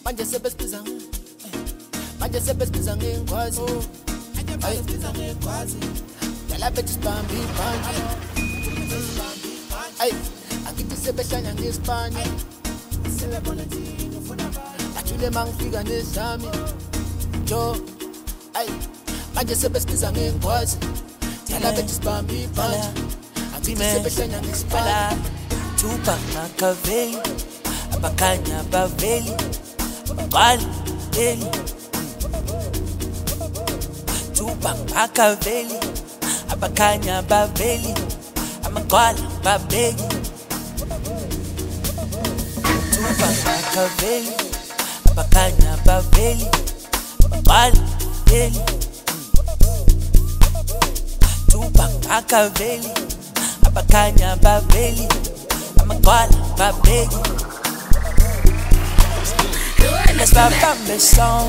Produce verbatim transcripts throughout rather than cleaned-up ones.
manje sebesibiza manje sebesibiza ngengwazi manje sebesibiza ngengwazi dala bethi sibambi manje ay akithi sebehlanya ngesipanye sebebona thina ufuna bani ajule mangifika nesami jo ay manje sebesibiza ngengwazi dala bethi sibambi manje akithi sebehlanya ngesipanye Tupac Machiavelli, abakanya baveli, abaqali eli. Tupac Machiavelli, abakanya baveli, amaqala babeki. Tupac Machiavelli, abakanya baveli, abaqali eli. Tupac Machiavelli, abakanya baveli. Amaqala babeki. Let's babambe song.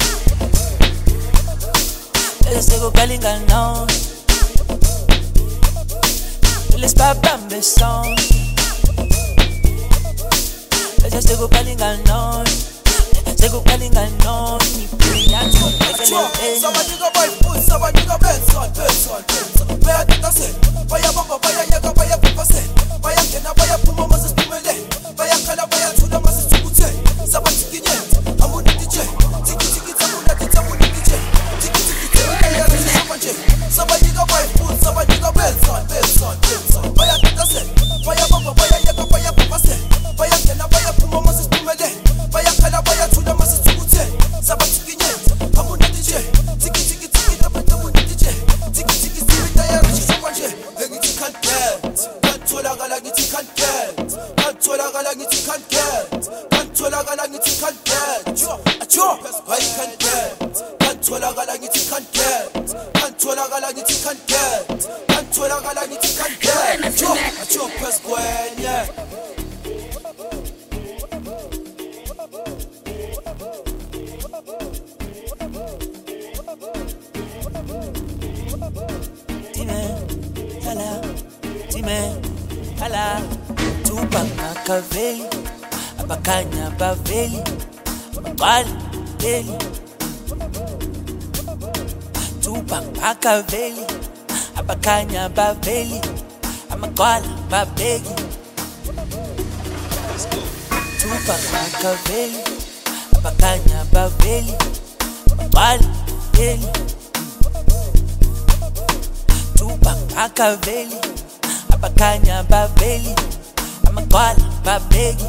Let's go Galingano. Let's babambe song. Let's go Galingano. Let's go Galingano. Somebody go buy food, somebody go Benson, Benson, Benson. Where did I say? Buy a bumper, buy a yaga, buy a pepper set. Buy a kena, buy a puma, masses pumele. Buy a kala, buy a tuna, masses chukute. Somebody kinyet, I'm on the D J. Tiki tiki tamuna, tamuna D J. Tiki tiki tamuna, somebody go buy food, somebody go Benson, Benson, Benson. Buy a kena set, buy a bumper, buy a yaga, buy a pepper set. Buy a kena, buy a puma, masses pumele. Buy a kala, buy a tuna, masses chukute. Somebody kinyet, I'm on the D J. Tiki tiki tiki tamuna D J. Tiki tiki tamuna, somebody. Ngithi can't get, kantholakala ngithi can't get, kantholakala ngithi can't get, kantholakala ngithi can't get, acho, why can't get, kantholakala ngithi can't get, kantholakala ngithi can't get, kantholakala ngithi can't get, acho, acho press kwenye. Hala, Time, hala. Tupac Machiavelli, abakanya baveli, abaqali eli. Tupac Machiavelli, abakanya baveli, amaqala babeki. Tupac Machiavelli, abakanya baveli, abaqali eli. Tupac Machiavelli, abakanya baveli, amaqala babeki.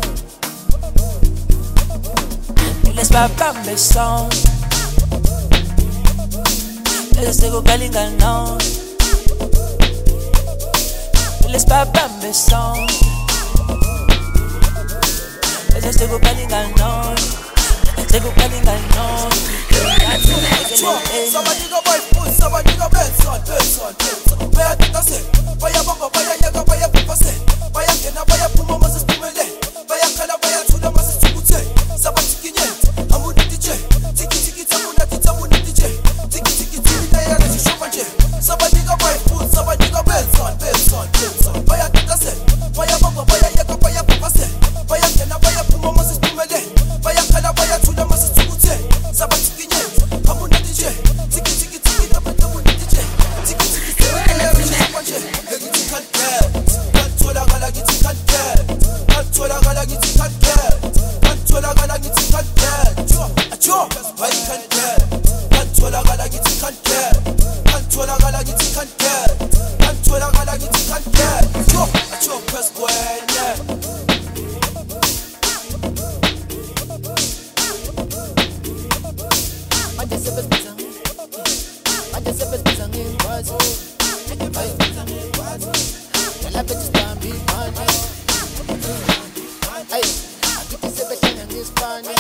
Let's babambe song. Let's go Galingano. Let's babambe song. Let's go Galingano. Let's go Galingano. Somebody go buy food, somebody go Benson, Benson, Benson. Where did I say? Buy a bumper, buy a yaga, buy a pepper set. Buy a kena, buy a puma, masses pumele. Buy a kala, buy a tuna, masses chukute. Somebody kinyet, I'm on the D J. Tiki tiki tamuna, tamuna D J. Tiki tiki tamuna, yara si shopanje. Somebody go buy food, somebody go Benson, Benson, Benson. Buy a kena set, buy a bumper, buy a yaga, buy a pepper set. Buy a kena, buy a puma, masses pumele. Buy a kala, buy a tuna, masses chukute. Somebody kinyet, I'm on the D J. Tiki tiki tiki tamuna D J. Tiki tiki tamuna, yara si shopanje. Ngithi can't get, kantholakala ngithi can't get, kantholakala ngithi can't get, kantholakala ngithi can't get, acho, why can't get, kantholakala ngithi can't get, kantholakala ngithi can't get, kantholakala ngithi can't get, acho, acho press kwenye. manje sebesibiza manje sebesibiza ngengwazi dala bethi sibambi manje ay akithi sebehlanya ngesipanye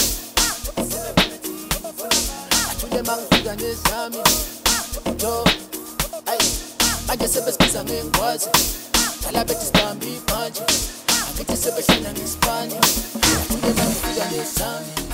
ajule mangifika nesami jo ay manje sebesibiza ngengwazi dala bethi sibambi manje akithi sebehlanya ngesipanye ajule mangifika nesami